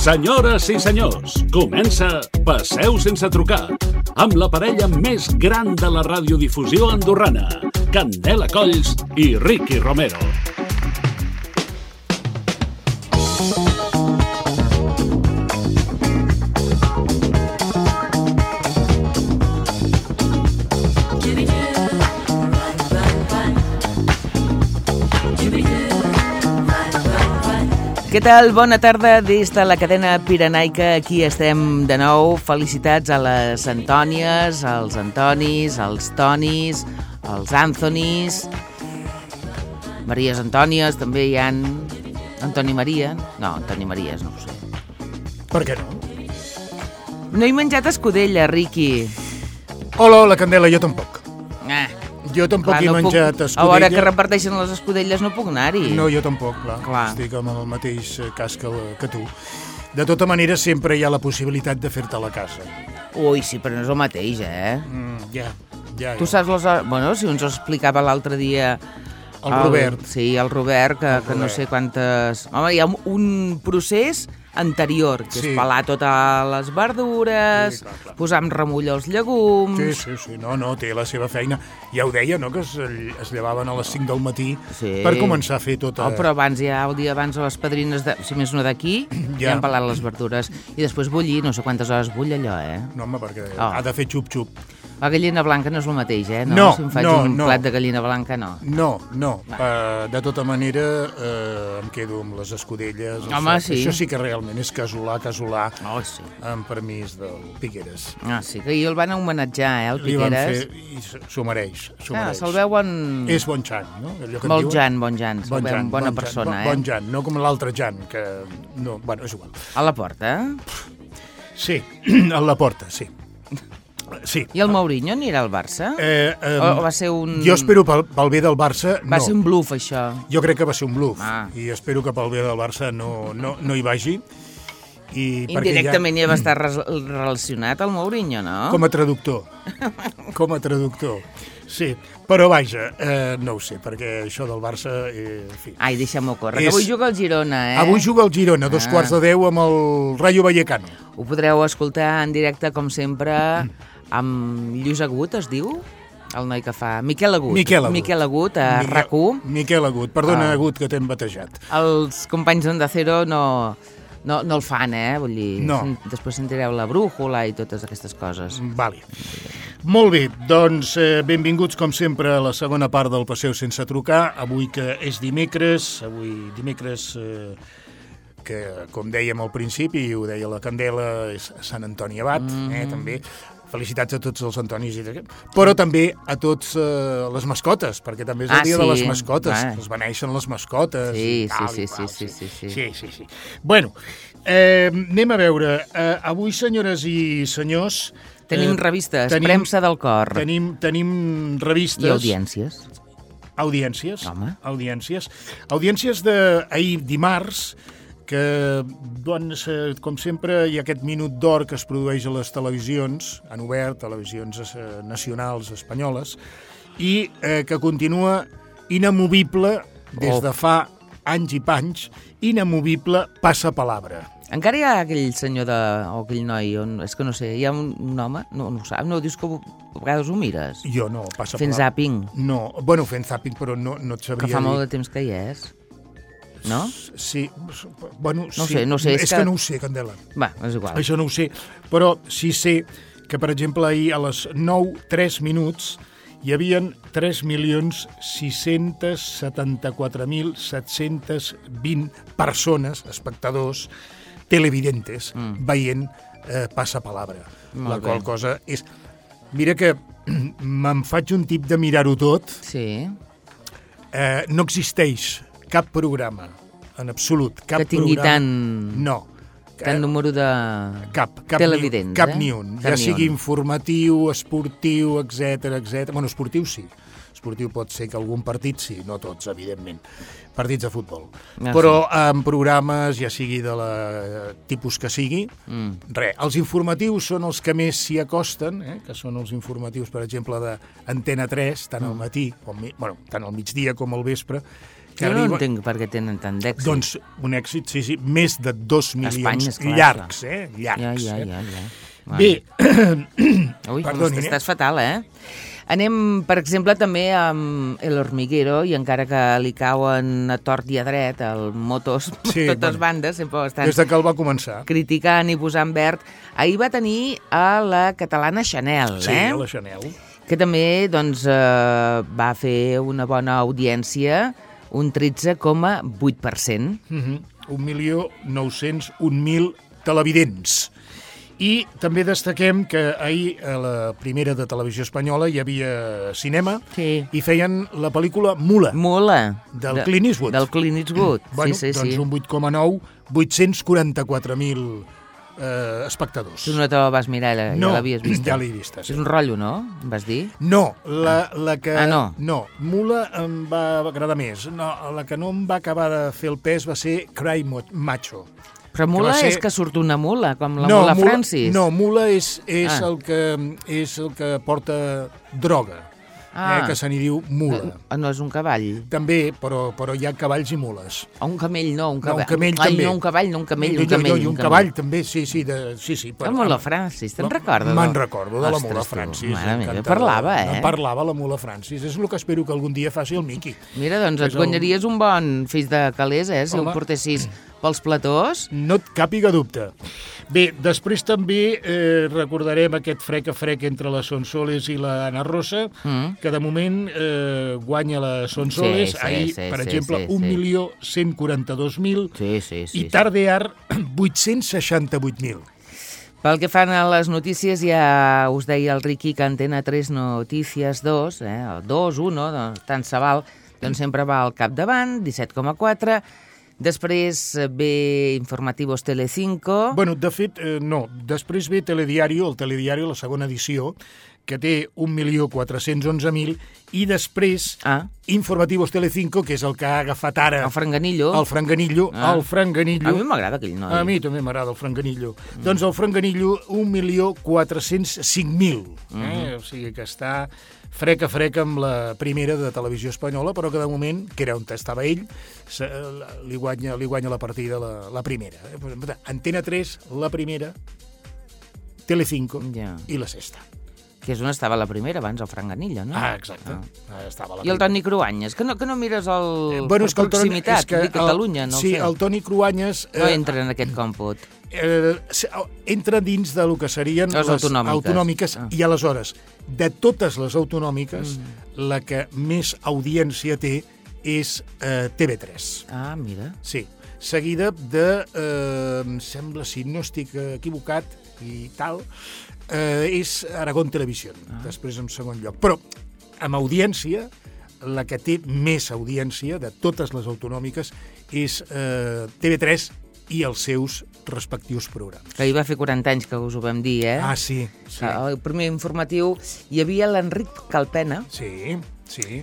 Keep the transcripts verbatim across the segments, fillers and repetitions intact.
Senyores i senyors, comença Passeu sense trucar, amb la parella més gran de la radiodifusió andorrana, Candela Colls i Ricky Romero. Què tal? Bona tarda des de la cadena pirenaica. Aquí estem de nou. Felicitats a les Antònies, als Antonis, als Tonis, als Anthonys, Maries Antònies, també hi ha Antoni Maria. No, Antoni Maries, no ho sé. Per què no? No he menjat escudella, Ricky. Hola, hola, Candela, jo tampoc. Ah. Jo tampoc Clar, he no menjat puc... escudella. A l'hora que reparteixen les escudelles no puc anar-hi. No, jo tampoc, clar. clar. Estic amb el mateix cas que, que tu. De tota manera, sempre hi ha la possibilitat de fer-te a la casa. Ui, sí, però no és el mateix, eh? Mm, ja, ja. Tu ja. saps les... Bueno, si ens ho explicava l'altre dia... El, el Robert. Sí, el Robert, que, el que no Robert. sé quantes... Home, hi ha un procés anterior, que Sí. és pelar totes les verdures, Sí, clar, clar. posar amb remull els llegums... Sí, sí, sí, no, no, té la seva feina. Ja ho deia, no?, que es, es llevaven a les cinc del matí Sí. per començar a fer tota... Oh, però abans ja, el dia abans, les padrines, de, si més no d'aquí, ja. ja han pelat les verdures. I després bullir, no sé quantes hores bull allò, eh? No, home, perquè Oh. ha de fer xup-xup. La gallina blanca no és el mateix, eh? No, No, si em faig no, un no. plat de gallina blanca, no. No, no. Uh, de tota manera, uh, em quedo amb les escudelles. Home, això, sí. Això sí que realment és casolà, casolà, Oh, sí. amb permís del Piqueres. Ah, sí, que ahir el van homenatjar, eh, el Li van Piqueres. fer, i s- s'ho mereix, s'ho Ah, mereix. se'l veuen... És bon Jan, no? Allò que en Molt diuen. Jan, bon Jan, se'l Bon veu Jan, bona bon persona, Jan, eh? Bon Jan, no com l'altre Jan, que... No, bueno, és igual. A la porta, eh? Sí, a la porta, sí. Sí. I el Mourinho anirà al Barça? Eh, eh, O va ser un... Jo espero pel, pel bé del Barça, Va no. ser un bluff, això. Jo crec que va ser un bluff, Ah. i espero que pel bé del Barça no, no, no hi vagi. I perquè Indirectament ja va estar res- relacionat el Mourinho, no? Com a traductor. Com a traductor. Sí, però vaja, eh, no ho sé, perquè això del Barça... Eh, en fi. Ai, deixa'm-ho córrer, És- que avui juga el Girona, eh? Avui juga el Girona, a dos Ah. quarts de deu, amb el Rayo Vallecano. Ho podreu escoltar en directe, com sempre, amb Lluís Agut, es diu? El noi que fa... Miquel Agut. Miquel Agut. Miquel Agut, a Miquel- RAC u. Miquel Agut, perdona, Ah. Agut, que t'hem batejat. Els companys d'Onda Cero no, no, no el fan, eh? Vull dir, No. sen- després sentireu la brújula i totes aquestes coses. Vale. Molt bé, doncs eh, benvinguts com sempre a la segona part del Passeu sense trucar, avui que és dimecres, avui dimecres eh, que, com dèiem al principi, i ho deia la Candela, és Sant Antoni Abat, mm. eh, també. Felicitats a tots els Antonis, però també a tots eh, les mascotes, perquè també és el Ah, dia sí. de les mascotes, Ah. es beneixen les mascotes. Sí, i tal, sí, i sí, qual, sí, sí, sí. sí, sí, sí. Bueno, eh, anem a veure, eh, avui, senyores i senyors... Tenim eh, revistes, tenim- premsa del cor. Tenim, tenim revistes... I audiències. Audiències. Home. Audiències. Audiències d'ahir dimarts, que, doncs, eh, com sempre, hi ha aquest minut d'or que es produeix a les televisions, en obert, televisions eh, nacionals espanyoles, i eh, que continua inamovible des Oh. de fa anys i panys, inamovible passapalabra. Encara hi ha aquell senyor de, o aquell noi, on, és que no sé, hi ha un, un home, no, no ho saps, no, dius que a vegades ho mires. Jo no, passapalabra. Fent zàping, No, bueno, fent zapping, però no, no et sabria que fa dir. molt de temps que hi és. No? Sí, bueno, No sí. sé, no sé, És, és que... que que no ho sé, Candela. Va, és igual. Això no ho sé, però sí sé que, per exemple, ahir a les nou tres minuts hi havien tres milions sis-cents setanta-quatre mil set-cents vint persones, espectadors, televidentes, mm. veient eh, Passapalabra. Molt La qual bé. cosa és... Mira que me'n faig un tip de mirar-ho tot. Sí, Eh, no existeix cap programa, en absolut, cap que tingui programa... tant, No. tant número de Cap, cap televidents, ni, cap eh? ni un. Cap Ja ni sigui un. informatiu, esportiu, etc etc. Bueno, esportiu sí. Esportiu pot ser que algun partit sí, no tots, evidentment. Partits de futbol. Ah, Però en programes, ja sigui de la tipus que sigui, Mm. res. Els informatius són els que més s'hi acosten, eh? Que són els informatius, per exemple, d'Antena tres, tant al matí, com, bueno, tant al migdia com al vespre, Jo no entenc per què tenen tant d'èxit. Doncs un èxit, sí, sí, més de dos milions Espanya, llargs, eh? Llargs, ja, ja, eh? ja, ja. Bé, Ui, perdoni, estàs fatal, eh? Anem, per exemple, també amb El Hormiguero, i encara que li cauen a tort i a dret el motos per Sí, totes bueno, bandes, sempre ho estan des de que el va començar. criticant i posant verd. Ahir va tenir a la catalana Chanel, Sí, eh? a la Chanel. Que també doncs, eh, va fer una bona audiència, un tretze coma vuit per cent. Uh-huh. un milió nou-cents un mil televidents. I també destaquem que ahir a la primera de Televisió Espanyola hi havia cinema Sí. i feien la pel·lícula Mula, Mula. del De- Clint Eastwood. Del Clint Eastwood, Bueno, sí, sí, doncs sí. un vuit coma nou, vuit-cents quaranta-quatre mil eh, espectadors. Tu no te la vas mirar, ja No, l'havies vist. ja l'he vista, sí. És un rotllo, no? Em vas dir? No, la, la que... Ah, no. No, Mula em va agradar més. No, la que no em va acabar de fer el pes va ser Cry Mo- Macho. Però mula va ser- és que surt una mula, com la no, mula Francis. No, Mula és, és, Ah. el que, és el que porta droga, Ah. eh, que se n'hi diu Mula. Ah, no és un cavall. També, però, però hi ha cavalls i mules. O un camell, no, un No, cavall. un camell Ai, també. no, un cavall, no, un camell, I, un camell. I un cavall també, sí, sí. De, sí, sí La mula Francis, te'n recordes? Me'n recordo de la Ostres, mula tu, Francis. mare meva, encantador. parlava, eh? Em parlava la mula Francis. És el que espero que algun dia faci el Miqui. Mira, doncs et És el- guanyaries un bon fills de calés, eh, si Home. ho portessis pels platós. No et càpiga dubte. Bé, després també eh, recordarem aquest frec a frec entre la Sonsoles i la Ana Rosa, Mm. que de moment eh, guanya la Sonsoles. Sí, sí, Ahir, sí, per sí, exemple, sí, un sí. milió cent quaranta-dos mil Sí, sí, sí. i Tardear vuit-cents seixanta-vuit mil. Pel que fan a les notícies, ja us deia el Riqui que Antena tres Notícies dos, eh, el dos, un, doncs, tant se val, doncs sempre va al capdavant, disset coma quatre. Després eh, ve Informativos Telecinco. Bueno, de fet, eh, no. Després ve Telediario, el Telediario, la segona edició, que té un milió quatre-cents onze mil, i després Ah. Informativos Telecinco, que és el que ha agafat ara El Franganillo. el Franganillo, Ah. el Franganillo. A mi m'agrada aquell noi. A mi també m'agrada el Franganillo. Mm. Doncs el Franganillo, un milió quatre-cents cinc mil. Eh? Mm-hmm. O sigui que està frec a frec amb la primera de Televisió Espanyola, però que de moment, que era on estava ell, se, li, guanya, li guanya la partida la, la primera. Eh? Antena tres, la primera, Telecinco Ja. i la sexta. Que és on estava la primera, abans el Franganillo, no? Ah, exacte. Ah. Ah. Estava la I el primera. Toni Cruanyes, que no, que no mires el Eh, bueno, és que el Toni- proximitat, és que dic Catalunya, el, no sí, ho sé. el Toni Cruanyes No eh, entra en aquest còmput. eh, se- entra dins de lo que serien Les autonòmiques. autonòmiques Ah. i aleshores, de totes les autonòmiques, mm. la que més audiència té és eh, T V tres. Ah, mira. Sí, seguida de, eh, em sembla, si no estic equivocat i tal, eh, és Aragón Televisió, ah. després en segon lloc. Però, amb audiència, la que té més audiència de totes les autonòmiques és eh, T V tres i els seus respectius programes. Que ahir va fer quaranta anys que us ho vam dir, eh? Ah, sí, sí. El primer informatiu hi havia l'Enric Calpena Sí, sí.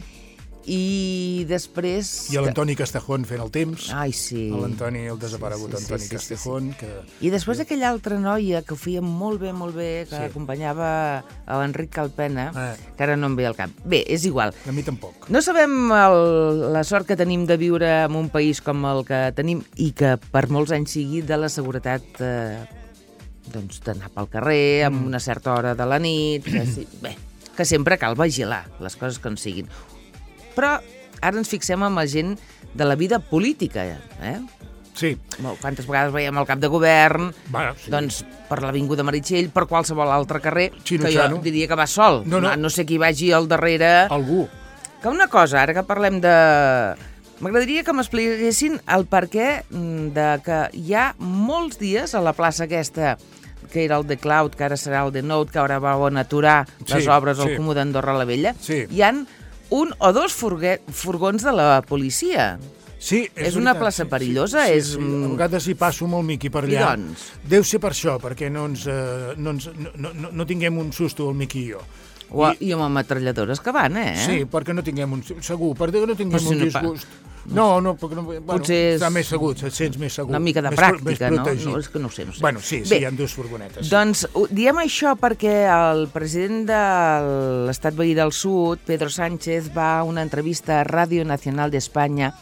i després... I l'Antoni Castejón fent el temps. Ai, sí. L'Antoni, el desaparegut Sí, sí, sí, Antoni sí, sí, sí. Castejón, que... I després aquella altra noia que ho feia molt bé, molt bé, que Sí. acompanyava a l'Enric Calpena, Ah. que ara no em ve al cap. Bé, és igual. A mi tampoc. No sabem el, la sort que tenim de viure en un país com el que tenim i que per molts anys sigui de la seguretat eh, doncs d'anar pel carrer amb una certa hora de la nit, que, sí, bé, que sempre cal vigilar les coses que en siguin. Però ara ens fixem en la gent de la vida política, eh? Sí. Molt, quantes vegades veiem el cap de govern, Bueno, sí. doncs per l'Avinguda Meritxell, per qualsevol altre carrer, Xino que jo Xano. diria que va sol. No, no. no sé qui vagi al darrere. Algú. Que una cosa, ara que parlem de... M'agradaria que m'expliquessin el per què mm, de que hi ha molts dies a la plaça aquesta, que era el The Cloud, que ara serà el The Note, que ara van aturar les Sí, obres al sí. Comú d'Andorra la Vella, Sí. hi han un o dos furgue- furgons de la policia. Sí, És una veritat, plaça sí, perillosa, sí, és, Sí, sí. mm, A vegades hi passo amb el Miqui per I allà. doncs? Deu ser per això, perquè no, ens, eh, no, ens, no, no, no tinguem un susto el Miqui i jo. O, I amb ametralladores que van, eh? Sí, perquè no tinguem un... Segur, perquè no tinguem Però si un no pa- disgust. No, no, perquè no... Bueno, Potser és està més segur, et sents més segur. Una mica de més, pro- pràctica, més no? protegit. No, és que no ho sé, no ho sé. Bueno, sí, sí, Bé, hi ha dues furgonetes. Doncs ho- diem això perquè el president de l'Estat Veí del Sud, Pedro Sánchez, va a una entrevista a Radio Nacional de España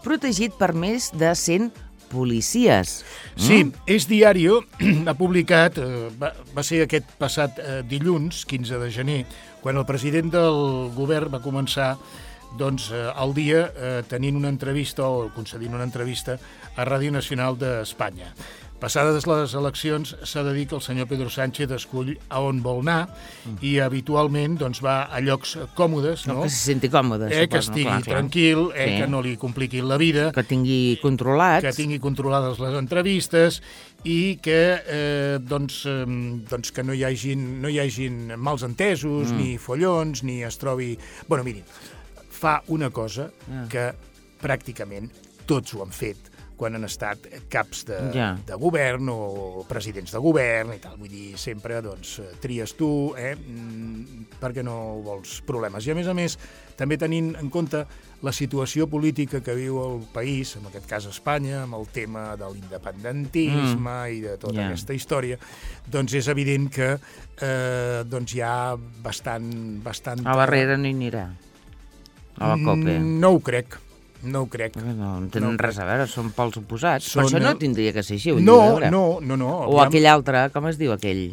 protegit per més de cent policies. Sí, mm? És Diario ha publicat, eh, va, va ser aquest passat eh, dilluns, quinze de gener, quan el president del govern va començar doncs, eh, el dia eh, tenint una entrevista o concedint una entrevista a Ràdio Nacional d'Espanya. Passades les eleccions, s'ha de dir que el senyor Pedro Sánchez escull a on vol anar mm. i habitualment doncs, va a llocs còmodes, no? Que se senti còmode, eh, que estigui no? Clar, tranquil, eh, sí. que no li compliquin la vida, que tingui controlats, que tingui controlades les entrevistes i que, eh, doncs, eh, doncs que no hi hagin, no hi hagin mals entesos, mm. ni follons, ni es trobi... Bueno, mirin, fa una cosa yeah. que pràcticament tots ho han fet quan han estat caps de, yeah. de govern o presidents de govern i tal. Vull dir, sempre doncs, tries tu, eh, perquè no vols problemes. I a més a més, també tenint en compte la situació política que viu el país, en aquest cas Espanya, amb el tema de l'independentisme mm. i de tota yeah. aquesta història, doncs és evident que eh, doncs hi ha bastant... bastant... A Barrera no hi anirà, a la COPE. No ho crec. No ho crec. No, no tenen no res a veure, són pols oposats. Són... Per això no tindria que ser així. No, no, no, no. O aquell altre, com es diu aquell?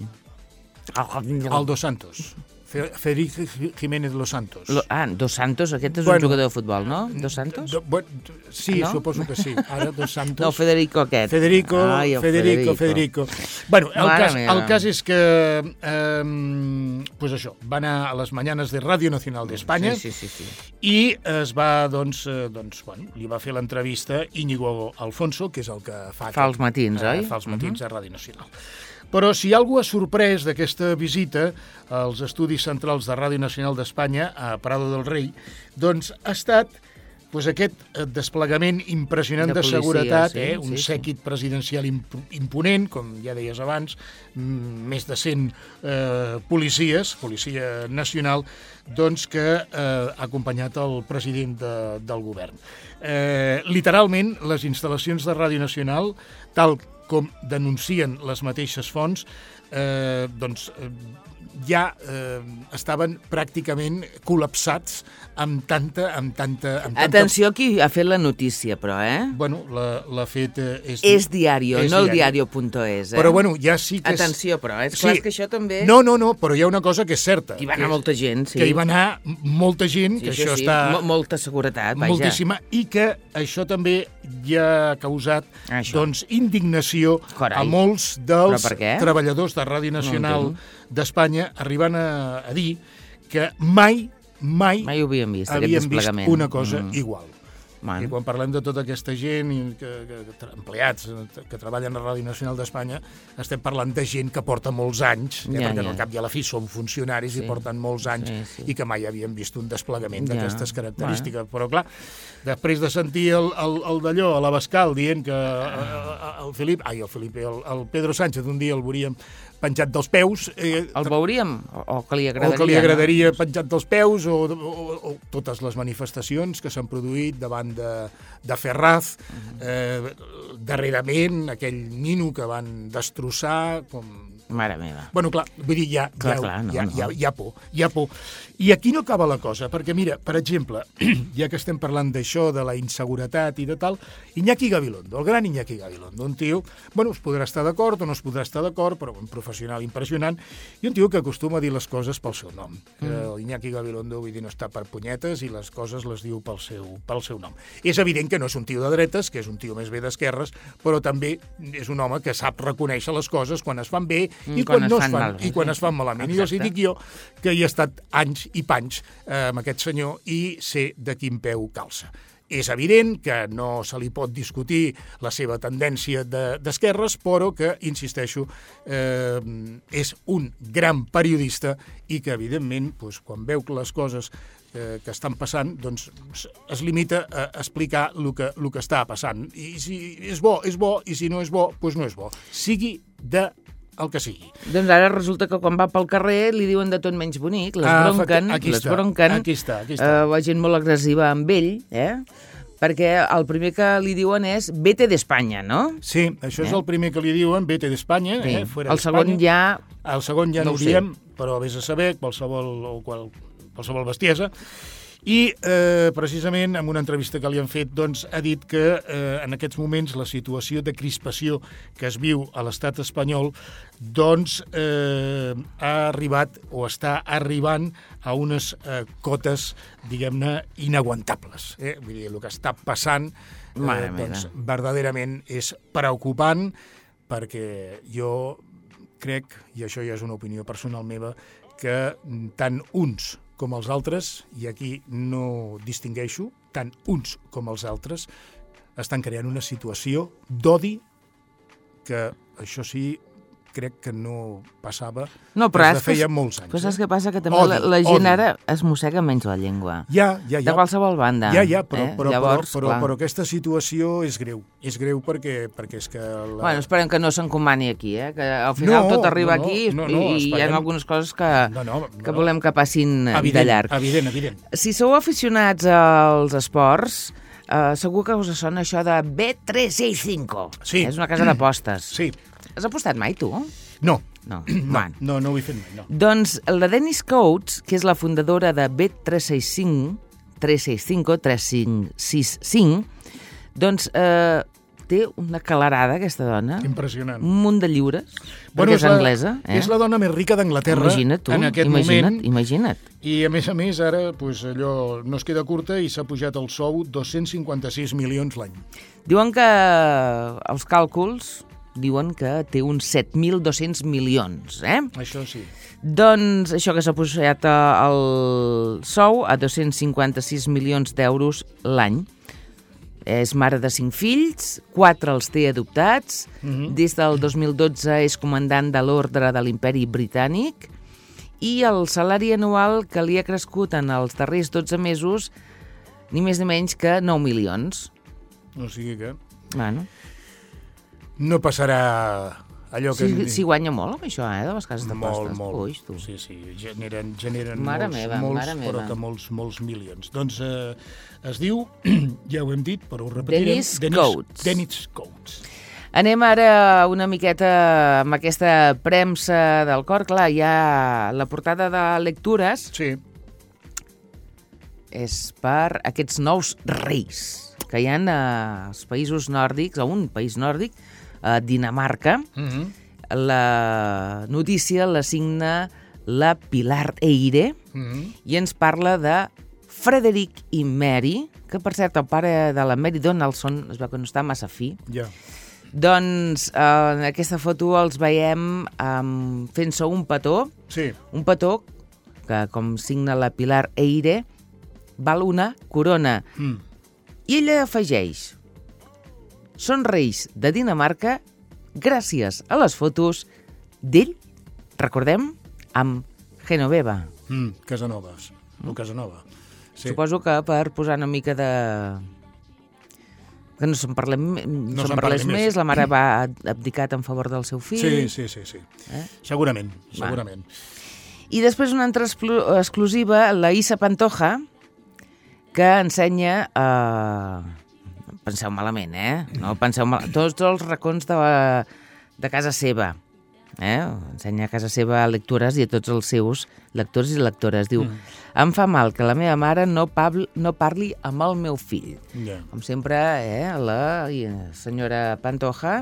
El Dos Santos. Federico Jiménez Los Santos. Lo, ah, Dos Santos, aquest és bueno, un jugador de futbol, no? Dos Santos? Do, bueno, sí, no? Suposo que sí. Ara Dos Santos... No, Federico aquest. Federico, Ai, Federico, Federico, Federico. Bueno, el cas, meva. el cas és que, eh, pues això, va anar a les mañanes de Ràdio Nacional d'Espanya sí, sí, sí, sí. i es va, doncs, eh, doncs, bueno, li va fer l'entrevista Íñigo Alfonso, que és el que fa... Fa els matins, eh, oi? Fa els matins uh-huh. a Ràdio Nacional. Però si algú ha sorprès d'aquesta visita als estudis centrals de Ràdio Nacional d'Espanya a Prado del Rei, doncs ha estat pues, aquest desplegament impressionant de, de policia, seguretat, sí, eh? un sí, séquit sí. presidencial imp imponent, com ja deies abans, més de cent eh, policies, policia nacional, doncs que eh, ha acompanyat el president de, del govern. Eh, literalment, les instal·lacions de Ràdio Nacional, tal com denuncien les mateixes fonts, eh, doncs eh, ja eh, estaven pràcticament col·lapsats amb tanta... Amb tanta, amb tanta... Atenció qui ha fet la notícia, però, eh? Bueno, l'ha fet... Eh, és, és Diario, és no el diario punto es, eh? Però, bueno, ja sí que... És... Atenció, però, és clar sí. que això també... No, no, no, però hi ha una cosa que és certa. Hi va anar que, molta gent, sí. Que hi va anar molta gent, sí, que això, això sí. està... M molta seguretat, vaja. Moltíssima, i que això també ja ha causat, això. doncs, indignació Carai. a molts dels treballadors de Ràdio Nacional no d'Espanya, arribant a, a dir que mai, mai, mai ho havíem vist, havíem vist una cosa mm. igual. Man. I quan parlem de tota aquesta gent, i que, que, que, empleats que treballen a Ràdio Nacional d'Espanya, estem parlant de gent que porta molts anys, eh, ja, perquè ja. al cap i a la fi són funcionaris sí. i porten molts anys sí, sí. i que mai havien vist un desplegament ja. d'aquestes característiques. Bueno. Però clar, després de sentir el, el, el d'allò a l'Abascal dient que ah. el Felip, ai, el Felip, el, el Pedro Sánchez un dia el veuríem penjat dels peus... Eh, el veuríem? O, o que li agradaria? O que li agradaria no? penjat dels peus, o, o, o totes les manifestacions que s'han produït davant de, de Ferraz, uh-huh. eh, darrerament aquell nino que van destrossar... Com... Mare meva. Bueno, clar, vull dir, ja, clar, ja, clar, no, ja, no. hi ha, hi ha por, hi ha por. I aquí no acaba la cosa, perquè mira, per exemple, ja que estem parlant d'això, de la inseguretat i de tal, Iñaki Gabilondo, el gran Iñaki Gabilondo, un tio, bueno, es podrà estar d'acord o no es podrà estar d'acord, però un professional impressionant, i un tio que acostuma a dir les coses pel seu nom. Mm. El Iñaki Gabilondo, vull dir, no està per punyetes i les coses les diu pel seu, pel seu nom. És evident que no és un tio de dretes, que és un tio més bé d'esquerres, però també és un home que sap reconèixer les coses quan es fan bé i quan, quan no es fan, mal, i quan sí. es fan malament. Exacte. I els hi dic jo que hi he estat anys i panys eh, amb aquest senyor i sé de quin peu calça. És evident que no se li pot discutir la seva tendència d'esquerres, de, però que, insisteixo, eh, és un gran periodista i que, evidentment, doncs, quan veu que les coses eh, que estan passant, doncs es limita a explicar el que, el que està passant. I si és bo, és bo, i si no és bo, doncs no és bo. Sigui de el que sigui. Doncs ara resulta que quan va pel carrer li diuen de tot menys bonic, les ah, bronquen, aquí les està, bronquen, aquí està, aquí està. Eh, la gent molt agressiva amb ell, eh? perquè el primer que li diuen és vete d'Espanya, no? Sí, això eh? és el primer que li diuen, vete d'Espanya, sí. eh? Fuera el segon ja... El segon ja no, no ho diem, però vés a saber, qualsevol, o qual, qualsevol bestiesa. I, eh, precisament, en una entrevista que li han fet, doncs, ha dit que eh, en aquests moments la situació de crispació que es viu a l'estat espanyol doncs, eh, ha arribat o està arribant a unes eh, cotes, diguem-ne, inaguantables. Eh? Vull dir, el que està passant eh, doncs, verdaderament és preocupant, perquè jo crec, i això ja és una opinió personal meva, que tant uns com els altres, i aquí no distingueixo, tant uns com els altres, estan creant una situació d'odi que, això sí, crec que no passava no, des de feia molts anys. Però saps què passa? Que també odi, la, la gent odi. Ara es mossega menys la llengua. Ja, ja, ja. De qualsevol banda. Ja, ja, però, eh? però, Llavors, però, però, però aquesta situació és greu. És greu perquè, perquè és que... La... Bueno, esperem que no s'encomani aquí, eh? Que al final no, tot arriba no, aquí no, no, i esperem... hi ha algunes coses que, no, no, no. que volem que passin evident, de llarg. Evident, evident. Si sou aficionats als esports, eh, segur que us sona això de Bet tres seixanta-cinc. Sí. És una casa d'apostes. Sí. Has apostat mai, tu? No. No, no, no, no ho he fet mai, no. Doncs la Dennis Coates, que és la fundadora de Bet tres seixanta-cinc, tres seixanta-cinc, tres cinc sis cinc, doncs eh, té una calarada, aquesta dona. Impressionant. Un munt de lliures, bueno, perquè és, és la, anglesa. Eh? És la dona més rica d'Anglaterra en aquest imagina't, moment. Imagina't. I, a més a més, ara pues, allò no es queda curta i s'ha pujat el sou dos-cents cinquanta-sis milions l'any. Diuen que els càlculs diuen que té uns set mil dos-cents milions, eh? Això sí. Doncs això que s'ha pujat el sou a dos-cents cinquanta-sis milions d'euros l'any. És mare de cinc fills, quatre els té adoptats, uh-huh. Des del dos mil dotze és comandant de l'Ordre de l'Imperi Britànic i el salari anual que li ha crescut en els darrers dotze mesos ni més ni menys que nou milions. O sigui que... Bueno... No passarà allò que... Sí, sí guanya molt amb això, eh, de les cases Molt, d'apostes. molt. Uix, tu. Sí, sí, generen, generen mare molts, meva, molts mare però meva. que molts, molts milions. Doncs eh, es diu, ja ho hem dit, però ho repetirem... Dennis, Dennis Coates. Dennis Coates. Anem ara una miqueta amb aquesta premsa del cor. Clar, hi ha la portada de lectures. Sí. És per aquests nous reis que hi ha als països nòrdics, a un país nòrdic, a Dinamarca. Uh-huh. La notícia la signa la Pilar Eire uh-huh. i ens parla de Frederick i Mary, que per cert el pare de la Mary Donaldson es veu que no està massa fi. Ja. Doncs eh, en aquesta foto els veiem um, fent-se un petó, Sí. un petó que, com signa la Pilar Eire, val una corona. Mm. I ella afegeix: són reis de Dinamarca gràcies a les fotos d'ell, recordem, amb Genoveva. Mm. Casanovas. O Casanova. Sí. Suposo que per posar una mica de... que no se'n parlem, no No se'n se'n parlés parli més. més. La mare va abdicat en favor del seu fill. Sí, sí, sí, sí. Eh? Segurament, segurament. I després una altra exclusiva, la Isa Pantoja, que ensenya... Eh... Penseu malament, eh? No penseu mal... Tots els racons de, de casa seva. Eh? Ensenya a casa seva lectores i a tots els seus lectors i lectores. Diu, mm. em fa mal que la meva mare no, parli, no parli amb el meu fill. Yeah. Com sempre, eh? La senyora Pantoja,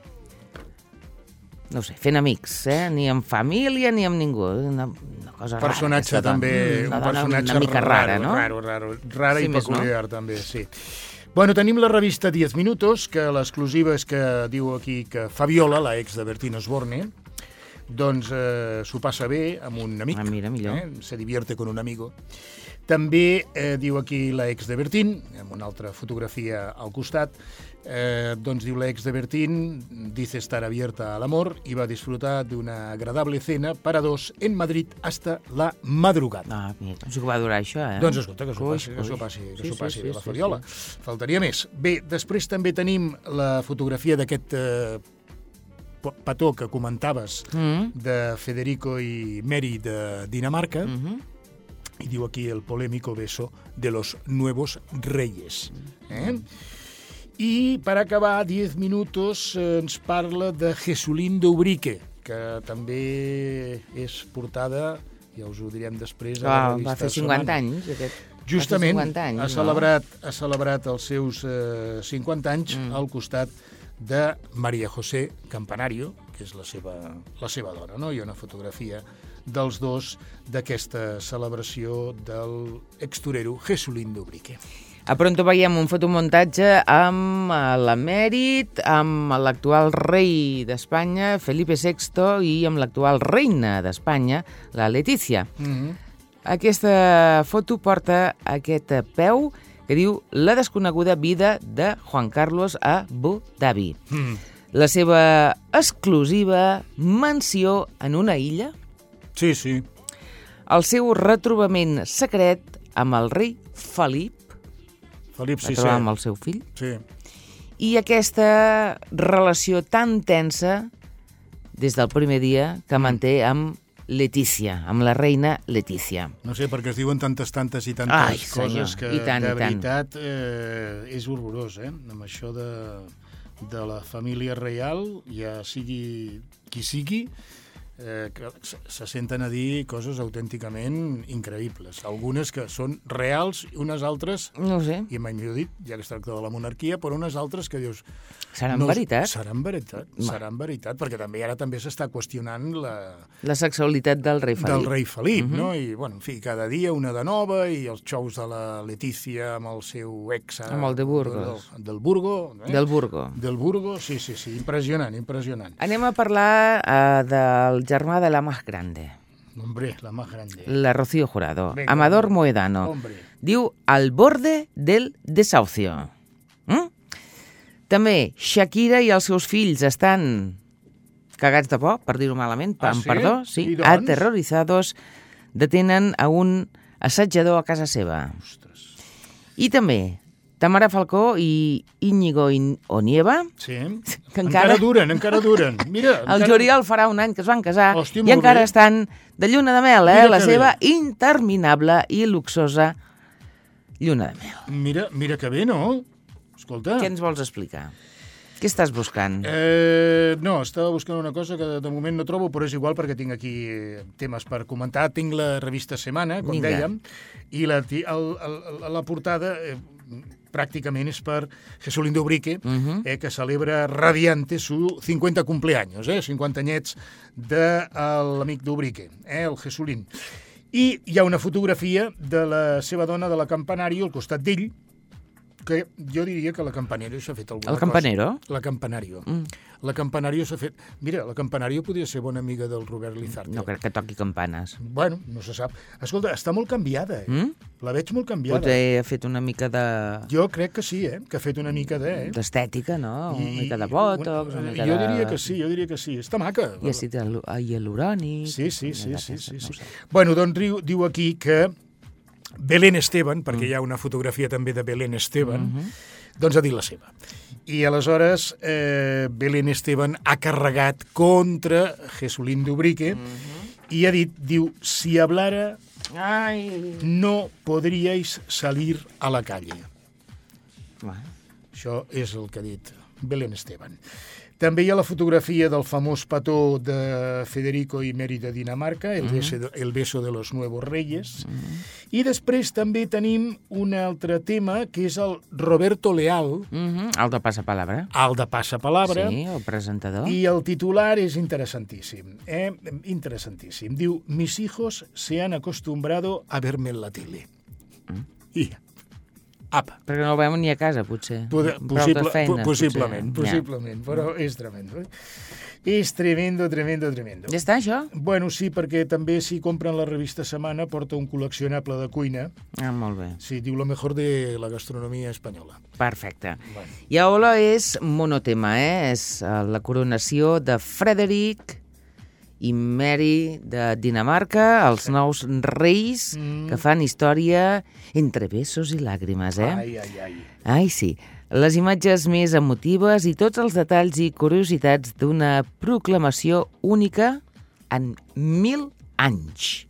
no ho sé, fent amics, eh? Ni amb família ni amb ningú. Una, una cosa personatge rara. També, una un dona personatge una mica rara, raro, no? Raro, raro, rara Sí, i més, peculiar, no? També, sí. Bueno, tenim la revista diez minutos, que l'exclusiva és que diu aquí que Fabiola, la ex de Bertín Osborne, doncs eh, s'ho passa bé amb un amic. Ah, mira, millor. Eh? Se divierte con un amigo. També eh, diu aquí la ex de Bertín, amb una altra fotografia al costat, eh, doncs diu la ex de Bertín, dice estar abierta al amor y va a disfrutar de una agradable cena para dos en Madrid hasta la madrugada. Ah, mira, doncs que va durar això, eh? Doncs escolta, que s'ho Cuix, passi, que s'ho cuix. passi, que Sí, s'ho sí, passi sí, la sí, Fabiola. sí. Faltaria més. Bé, després també tenim la fotografia d'aquest eh, petó que comentaves Mm. de Federico i Mary de Dinamarca, Mm -hmm. i diu aquí el polémico beso de los nuevos reyes. Eh? I per acabar, diez minutos, eh, ens parla de Jesulín d'Ubrique, que també és portada, ja us ho direm després, a la Ah, revista va fer cinquanta Semana. anys, aquest. Justament cinquanta anys, ha, celebrat, no? ha celebrat els seus eh, cinquanta anys mm. al costat de María José Campanario, que és la seva, la seva dona, no? Hi ha una fotografia dels dos d'aquesta celebració del extorero Jesulín d'Ubrique. A pronto veiem un fotomuntatge amb l'emèrit, amb l'actual rei d'Espanya, Felipe sexto, i amb l'actual reina d'Espanya, la Letícia. Mm-hmm. Aquesta foto porta aquest peu que diu La desconeguda vida de Juan Carlos a Abu Dhabi. Mm. La seva exclusiva mansió en una illa. Sí, sí. El seu retrobament secret amb el rei Felip, Felip sisè. Va trobar amb el seu fill. Sí. I aquesta relació tan tensa des del primer dia que manté amb Letícia, amb la reina Letícia. No sé, perquè es diuen tantes, tantes i tantes Ai, coses senyor. que I tant, de i tant. veritat eh, és horrorós, eh? Amb això de, de la família reial, ja sigui qui sigui, eh, que se senten a dir coses autènticament increïbles. Algunes que són reals i unes altres, no ho sé, i mai millor dit, ja que es tracta de la monarquia, però unes altres que dius... Seran no, veritat? Seran veritat, Va. seran veritat, perquè també ara també s'està qüestionant la... La sexualitat del rei Felip. Del rei Felip, uh-huh. Mhm. no? I, bueno, en fi, cada dia una de nova, i els xous de la Letícia amb el seu ex... Amb el de Burgos. Del, del Burgo. Eh? Del Burgo. Del Burgo, sí, sí, sí, impressionant, impressionant. Anem a parlar uh, del germà de la más grande. Hombre, la más grande. La Rocío Jurado. Venga, Amador hombre. Moedano. Hombre. Diu al borde del desahucio. Mm? També Shakira i els seus fills estan cagats de por, per dir-ho malament, ah, amb sí? perdó, sí, doncs? aterrorizados, detenen a un assetjador a casa seva. Ostres. I també Tamara Falcó i Íñigo Onieva, sí. que encara... encara duren, encara duren. Mira, el encara... juliol farà un any que es van casar. Hòstia, i encara bé. estan de lluna de mel, eh? Mira La que seva bé. interminable i luxosa lluna de mel. Mira, mira que bé, no? Escolta. Què ens vols explicar? Què estàs buscant? Eh, no, estava buscant una cosa que de, de moment no trobo, però és igual perquè tinc aquí temes per comentar. Tinc la revista Semana, com Vinga. dèiem, i la, el, el, la portada eh, pràcticament és per Jesulín d'Ubrique, uh-huh. eh, que celebra radiante su cinquanta cumpleaños, eh, cinquanta anyets de l'amic d'Ubrique, eh, el Jesulín. I hi ha una fotografia de la seva dona, de la Campanario, al costat d'ell, que jo diria que la Campanario s'ha fet alguna cosa. El Campanero? La Campanario. Mm. La Campanario s'ha fet... Mira, la Campanario podria ser bona amiga del Robert Lizarte. No crec que toqui campanes. Bueno, no se sap. Escolta, està molt canviada, eh? Mm? La veig molt canviada. Potser ha fet una mica de... Jo crec que sí, eh? Que ha fet una mica de... Eh? D'estètica, no? Una I, mica de botox, una mica jo de... diria que sí, jo diria que sí. Està maca. I àcid hialurònic... Sí, sí, sí, sí, sí, no sí. Bueno, doncs diu, diu aquí que Belén Esteban, perquè mm. hi ha una fotografia també de Belén Esteban, mm-hmm. doncs ha dit la seva. I aleshores eh, Belén Esteban ha carregat contra Jesulín d'Ubrique mm-hmm. i ha dit, diu, si hablara Ai. no podríais salir a la calle. Bueno. Això és el que ha dit Belén Esteban. També hi ha la fotografia del famós petó de Federico i Mary de Dinamarca, el, mm-hmm. beso, de, el beso de los nuevos reyes. Mm-hmm. I després també tenim un altre tema, que és el Roberto Leal. Mm-hmm. El de Passapalabra. El de Passapalabra. Sí, el presentador. I el titular és interessantíssim. Eh? Interessantíssim. Diu, mis hijos se han acostumbrado a verme en la tele. Mm. I apa. Perquè no el veuen ni a casa, potser. Poder, possible, feina, possiblement, potser. possiblement, ja. Però és tremendo. Eh? És tremendo, tremendo, tremendo. Ja està, això? Bueno, sí, perquè també si compren la revista Semana porta un col·leccionable de cuina. Ah, molt bé. Sí, diu lo mejor de la gastronomia espanyola. Perfecte. Bueno. I ara és monotema, eh? És la coronació de Frederic i Mary de Dinamarca, els nous reis mm. que fan història entre besos i làgrimes, eh? Ai, ai, ai. Ai, sí. Les imatges més emotives i tots els detalls i curiositats d'una proclamació única en mil anys.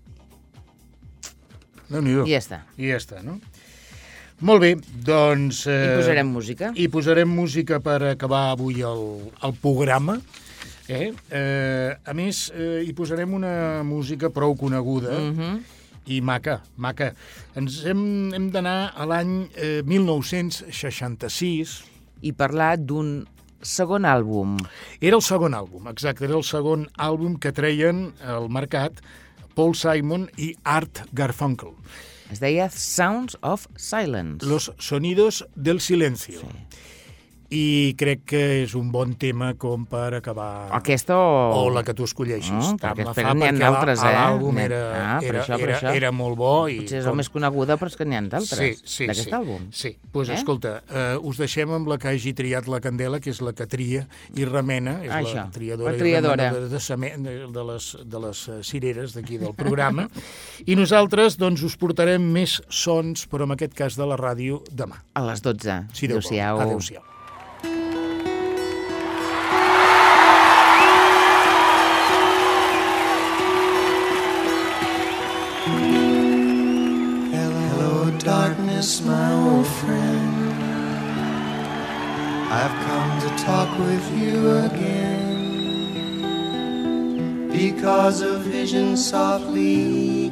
Déu-n'hi-do. I ja està. I ja està, no? Molt bé, doncs... Eh, I posarem música. I posarem música per acabar avui el, el programa. Eh? Eh, a més, eh, hi posarem una música prou coneguda, uh-huh. i maca, maca. Ens hem, hem d'anar a l'any eh, mil nou-cents seixanta-sis. I parlar d'un segon àlbum. Era el segon àlbum, exacte, era el segon àlbum que treien al mercat Paul Simon i Art Garfunkel. Es deia Sounds of Silence. Los sonidos del silencio. Sí. I crec que és un bon tema com per acabar... Aquesta o... O la que tu escolleixis. No, perquè fa, n'hi ha d'altres, eh? L'àlbum era, ah, era, això, era, això. era molt bo. I potser és com... el més coneguda, però és que n'hi ha d'altres, sí, sí, d'aquest sí, àlbum. Sí, doncs pues, eh? escolta, uh, us deixem amb la que hagi triat la Candela, que és la que tria i remena, és això, la triadora, la triadora. i remena de, de, semen, de, les, de les cireres d'aquí del programa. I nosaltres doncs, us portarem més sons, però en aquest cas de la ràdio, demà. A les dotze. Si Déu vol. Adéu-siau. Adéu-siau. Darkness, my old friend, I've come to talk with you again, because a vision softly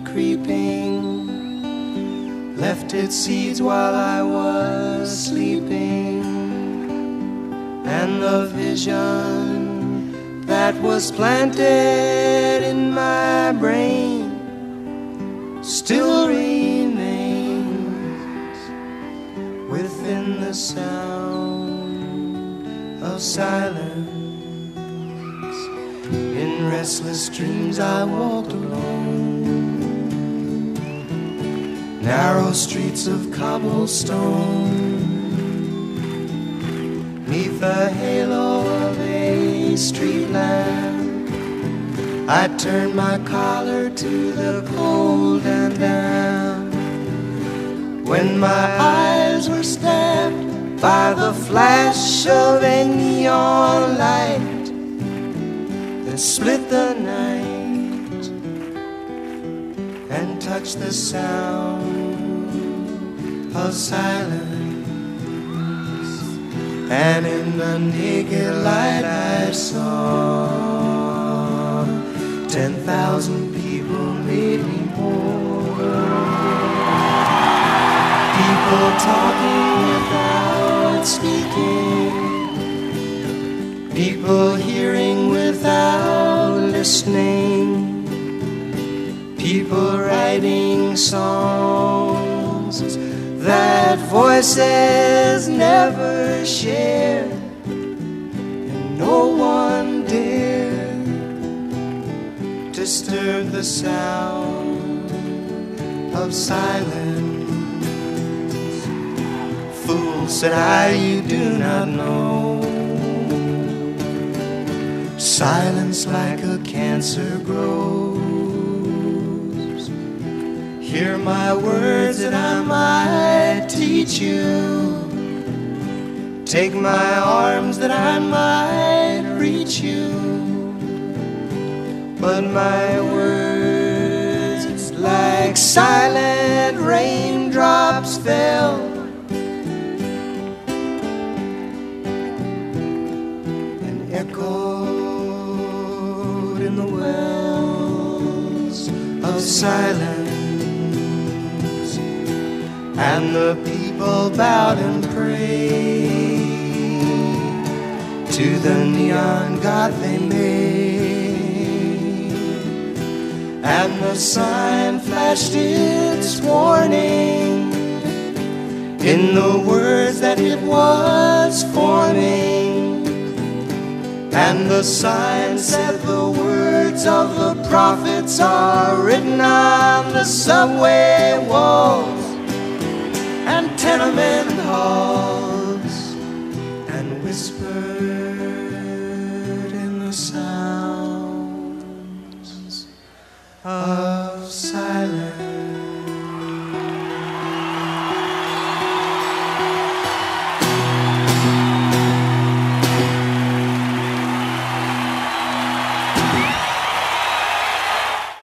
creeping left its seeds while I was sleeping, and the vision that was planted in my brain still remains within the sound of silence. In restless dreams I walked alone, narrow streets of cobblestone, neath the halo of a street lamp. I turned my collar to the cold and damp, when my eyes were stabbed by the flash of a neon light that split the night and touched the sound of silence. And in the naked light I saw ten thousand people, maybe more. People talking without speaking, people hearing without listening, people writing songs that voices never share, and no one dared disturb the sound of silence. Fool, said I, you do not know. Silence like a cancer grows. Hear my words that I might teach you. Take my arms that I might reach you. But my words like silent raindrops fell echoed in the wells of silence, and the people bowed and prayed to the neon god they made, and the sign flashed its warning in the words that it was forming. And the sign said the words of the prophets are written on the subway walls and tenement halls.